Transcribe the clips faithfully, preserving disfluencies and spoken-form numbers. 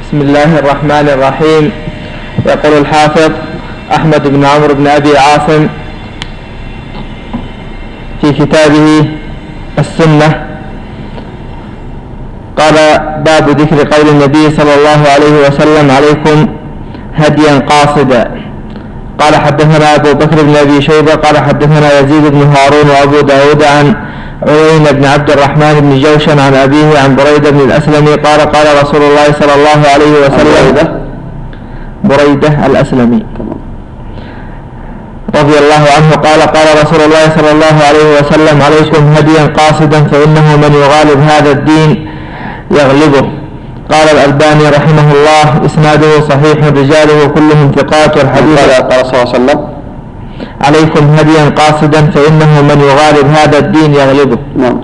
بسم الله الرحمن الرحيم. يقول الحافظ أحمد بن عمرو بن أبي عاصم في كتابه السنة قال: باب ذكر قول النبي صلى الله عليه وسلم: عليكم هديا قاصدا. قال: حدثنا أبو بكر بن أبي شيبة قال: حدثنا يزيد بن هارون وأبو داود عن عيينة بن عبد الرحمن بن جوشن عن أبيه عن بريدة بن الأسلمي قال: قال رسول الله صلى الله عليه وسلم: بريدة الأسلمي رضي الله عنه قال: قال رسول الله صلى الله عليه وسلم: عليكم هديا قاصدا فإنه من يغالب هذا الدين يغلبه. قال الألباني رحمه الله: إسناده صحيح رجاله كلهم ثقات. والحديث قال صلى الله عليه وسلم: عليكم هديا قاصدا فإنه من يغالب هذا الدين يغلبه. نعم.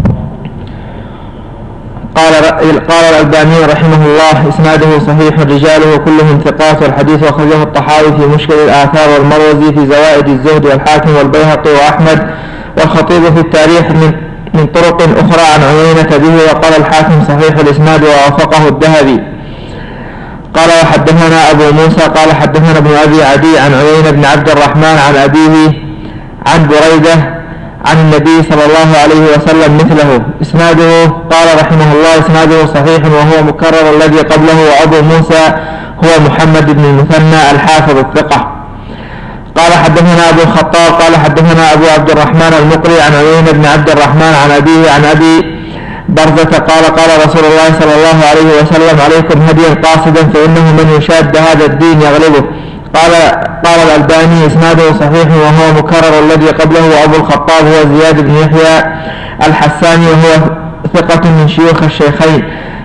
قال قال الألباني رحمه الله: إسناده صحيح رجاله كلهم ثقات. والحديث أخرجه الطحاوي في مشكل الآثار والمروزي في زوائد الزهد والحاكم والبيهقي وأحمد والخطيب في التاريخ من من طرق أخرى عن عيينة به. وقال الحاكم صحيح الإسناد ووافقه الذهبي. قال: وحدثنا أبو موسى قال: حدثنا ابن أبي عدي عن عيينة بن عبد الرحمن عن أبيه عن بريدة عن النبي صلى الله عليه وسلم مثله. إسناده قال رحمه الله: إسناده صحيح وهو مكرر الذي قبله. وأبو موسى هو محمد بن المثنى الحافظ الثقة. قال: حدثنا أبو الخطاب قال: حدثنا أبو عبد الرحمن المقري عن عيينة بن عبد الرحمن عن أبيه عن أبي برزة قال: قال رسول الله صلى الله عليه وسلم: عليكم هديا قاصدا فإنه من يشاد هذا الدين يغلبه. قال قال الألباني: إسناده صحيح وهو مكرر الذي قبله. وأبو الخطاب هو زياد بن يحيى الحساني وهو ثقة من شيوخ الشيخين،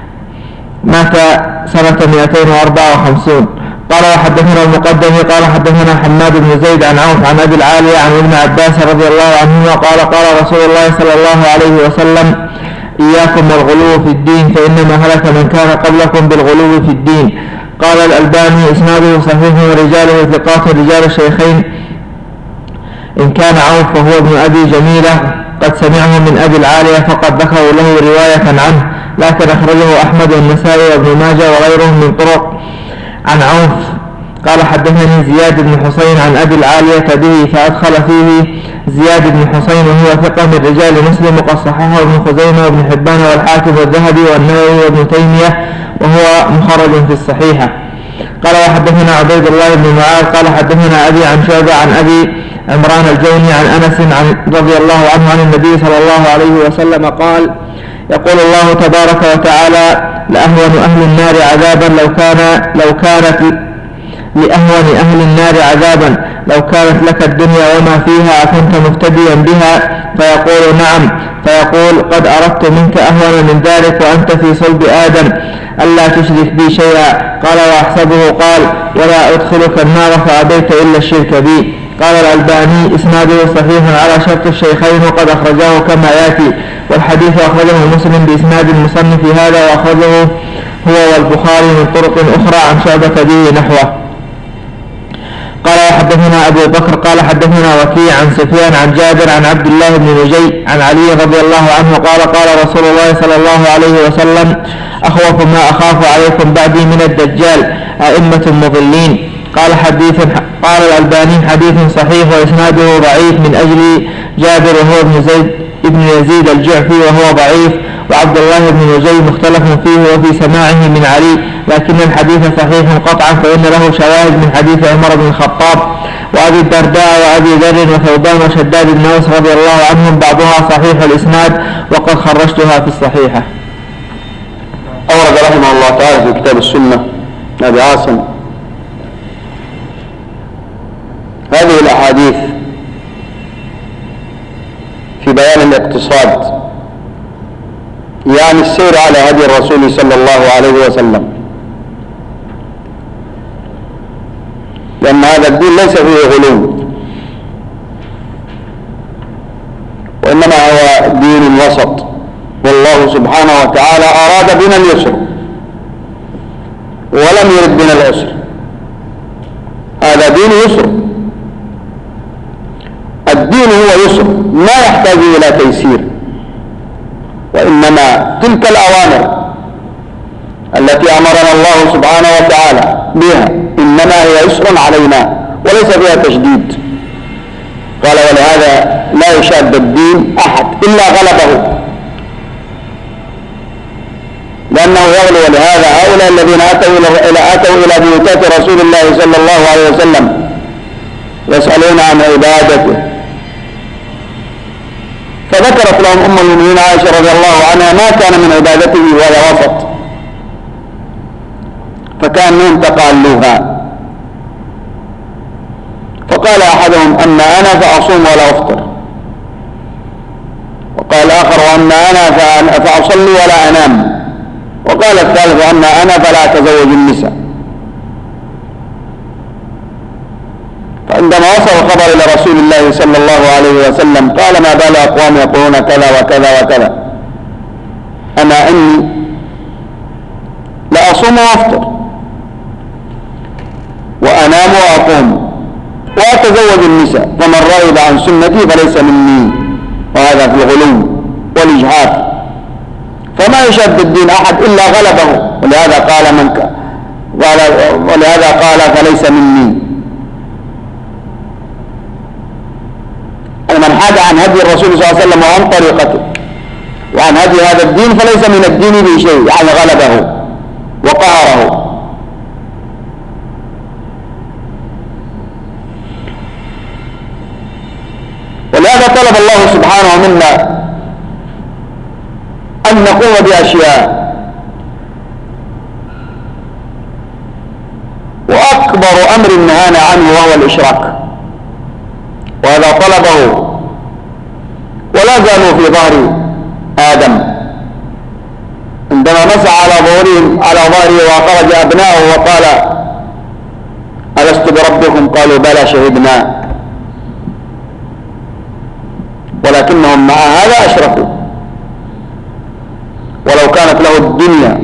مات سنة مئتين وأربعة وخمسين. قال: وحدثنا المقدمي قال: حدثنا حماد بن زيد عن عوف عن أبي العالية عن ابن عباس رضي الله عنهما قال: قال رسول الله صلى الله عليه وسلم: إياكم والغلو في الدين فإنما هلك من كان قبلكم بالغلو في الدين. قال الألباني: إسناده صحيح ورجاله ثقات رجال الشيخين إن كان عوف فهو ابن أبي جميلة قد سمعه من أبي العالية فقد ذكروا له رواية عنه، لكن أخرجه أحمد والنسائي وابن ماجه وغيرهم من طرق عن عوف. قال: حدثني زياد بن حسين عن أبي العالية به فأدخل فيه زياد بن حسين وهو ثقة من رجال مسلم وقد صححه ابن خزيمة وابن حبان والحاكم والذهبي والنووي وابن تيمية وهو مخرج في الصحيحة. قال: وحدثنا عبيد الله بن معاذ قال: حدثنا أبي عن شعبة عن أبي عمران الجوني عن أنس عن رضي الله عنه عن النبي صلى الله عليه وسلم قال: يقول الله تبارك وتعالى: لأهون أهل النار عذابا لو كان لو كانت لأهون أهل النار عذابا لو كانت لك الدنيا وما فيها أكنت مفتديا بها؟ فيقول: نعم. فيقول: قد أردت منك أهون من ذلك وأنت في صلب آدم ألا تشرك بي شيئا. قال: وأحسبه قال: ولا أدخلك النار فأبيت إلا الشرك بي. قال الألباني: إسناده صحيح على شرط الشيخين وقد أخرجاه كما يأتي. والحديث أخرجه مسلم بإسناد المصنف هذا وأخرجه هو والبخاري من طرق أخرى عن شعبة به نحوه. قال: وحدثنا أبو بكر قال: حدثنا وكيع عن سفيان عن جابر عن عبد الله بن نجي عن علي رضي الله عنه قال: قال رسول الله صلى الله عليه وسلم: أخوف ما أخاف عليكم بعدي من الدجال أئمة مضلين. قال حديث قال الألباني: حديث صحيح وإسناده ضعيف من أجل جابر وهو ابن زيد ابن يزيد الجعفي وهو ضعيف، وعبد الله بن نجي مختلف فيه وفي سماعه من علي، لكن الحديث صحيح قطعا فإن له شواهد من حديث عمر بن الخطاب وأبي الدرداء وأبي ذر وثوبان وشداد بن أوس رضي الله عنهم بعضها صحيح الإسناد وقد خرجتها في الصحيحة. أورد رحمه الله تعالى في كتاب السنة أبي عاصم هذه الأحاديث في بيان الاقتصاد، يعني السير على هدي الرسول صلى الله عليه وسلم، لأن هذا الدين ليس فيه غلو وإنما هو دين وسط، والله سبحانه وتعالى أراد بنا اليسر ولم يرد بنا العسر. هذا دين يسر، الدين هو يسر ما يحتاج إلى تيسير، وإنما تلك الأوامر التي أمرنا الله سبحانه وتعالى بها إنما هي يسر علينا وليس فيها تشديد. قال ولهذا لا يشاد الدين أحد إلا غلبه، لأنه يغلو. ولهذا هؤلاء الذين أتوا إلى أتوا إلى بيوتات رسول الله صلى الله عليه وسلم يسألون عن عبادته، فذكرت لهم أم المؤمنين عائشة رضي الله عنها ما كان من عبادته ولا وسط، فكأنهم تقالوها. فقال أحدهم أما أنا فأصوم ولا أفطر، وقال آخر وأما أنا فأصلي ولا أنام، وقال الثالث أما أنا فلا أتزوج النساء. فعندما وصل الخبر إلى رسول الله صلى الله عليه وسلم قال ما بال أقوام يقولون كذا وكذا وكذا، أما إني لأصوم وأفطر وأنام وأقوم وأتزوج النساء، فمن رغب عن سنتي فليس مني. وهذا في الغلو والإجهاد، فما يشد الدين أحد إلا غلبه. ولهذا قال من ك... قال ولهذا قال فليس مني. من حاد عن هدي الرسول صلى الله عليه وسلم وعن طريقته وعن هدي هذا الدين فليس من الدين بشيء، يعني غلبه وقهره. ولهذا طلب الله سبحانه منا أن نقوم بأشياء، وأكبر أمر نهانا عنه وهو الإشراك، وهذا طلبه ولا زالوا في ظهر آدم عندما مسح على ظهورهم على ظهره وخرج أبناؤه وقال ألست بربكم؟ قالوا بلى شهدنا، ولكنهم مع هذا أشركوا. ولو كانت له الدنيا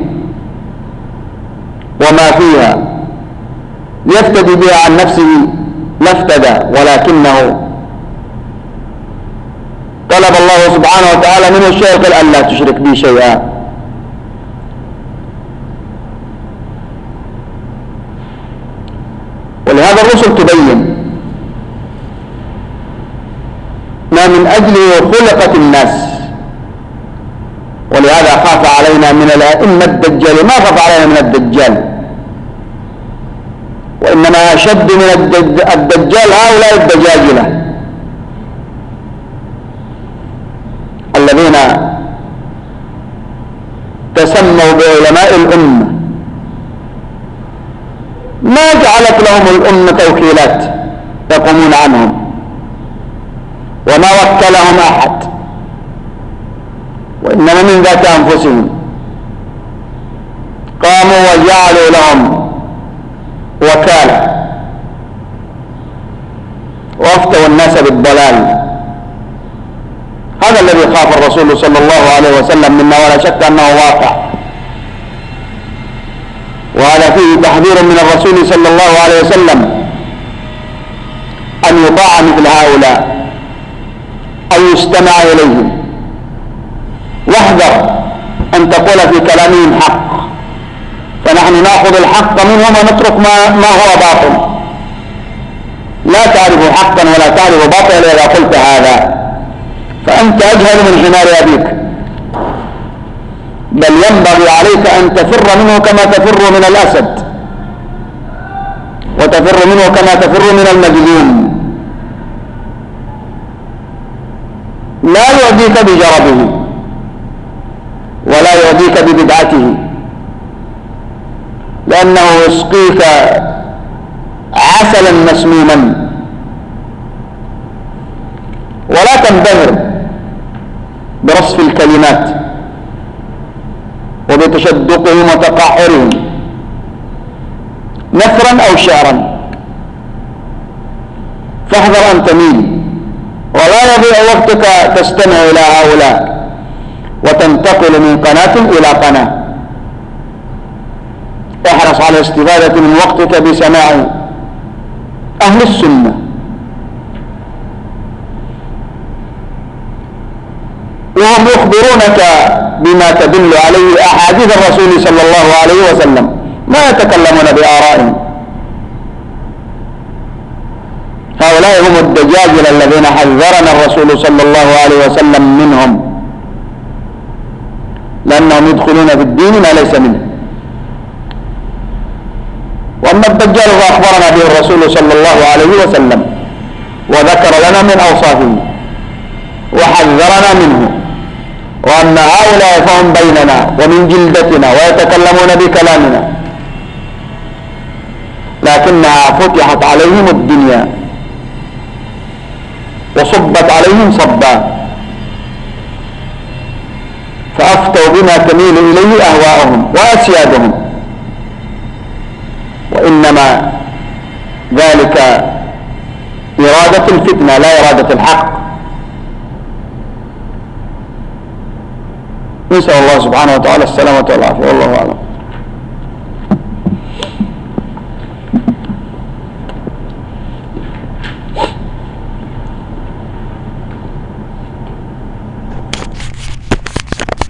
وما فيها ليفتدي بها عن نفسه لافتدى، ولكنه طلب الله سبحانه وتعالى منه الشيء قال أن لا تشرك بي شيئا. ولهذا الرسل تبين ما من أجله خلقت الناس، ولهذا خاف علينا من الأئمة الدجال ما خاف علينا من الدجال، وإنما أشد من الدجال هؤلاء الدجاجلة الذين تسموا بعلماء الأمة، ما جعلت لهم الأمة توكيلات يقومون عنهم وما وكلهم أحد، وإنما من ذات أنفسهم قاموا وجعلوا لهم وكالة وافتوا الناس بالضلال. هذا الذي خاف الرسول صلى الله عليه وسلم منا، ولا شك أنه واقع، وهذا فيه تحذير من الرسول صلى الله عليه وسلم أن يطاع مثل هؤلاء، أن يستمع إليهم، واحذر أن تقول في كلامهم حق، فنحن نأخذ الحق منهم ونترك ما, ما هو باطل. لا تعرف حقا ولا تعرف باطلا إذا قلت هذا، فأنت أجهل من حمار أبيك، بل ينبغي عليك أن تفر منه كما تفر من الأسد، وتفر منه كما تفر من المجذوم. لا يعديك بجربه ولا يعديك ببدعته، لأنه يسقيك عسلا مسموما. ولا تنبهر برصف الكلمات وبتشدقهم وتقعرهم نثرا أو شعرا، فاحذر أن تميل، ولا يضيع وقتك تستمع إلى هؤلاء وتنتقل من قناة إلى قناة. احرص على الاستفادة من وقتك بسماع أهل السنة، وهم يخبرونك بما تدل عليه أحاديث الرسول صلى الله عليه وسلم، ما يتكلمون بآرائهم. هؤلاء هم الدجاجل الذين حذرنا الرسول صلى الله عليه وسلم منهم، لأنهم يدخلون في الدين ما ليس منه. وأما الدجال فأخبرنا به الرسول صلى الله عليه وسلم وذكر لنا من أوصافه وحذرنا منه، وأن هؤلاء فهم بيننا ومن جلدتنا ويتكلمون بكلامنا، لكنها فتحت عليهم الدنيا وصبت عليهم صبا، فأفتوا بما تميل إليه أهواءهم وأسيادهم، وإنما ذلك إرادة الفتنة لا إرادة الحق. نسأل الله سبحانه وتعالى السلامة والعافية، والله أعلم.